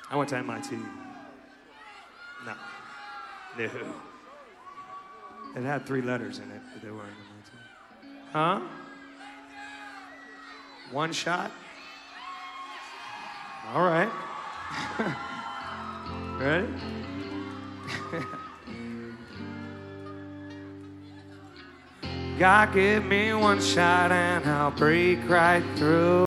I went to MIT. No. No. It had 3 letters in it, but they weren't MIT. Huh? One shot? All right. Ready? God, give me one shot and I'll break right through.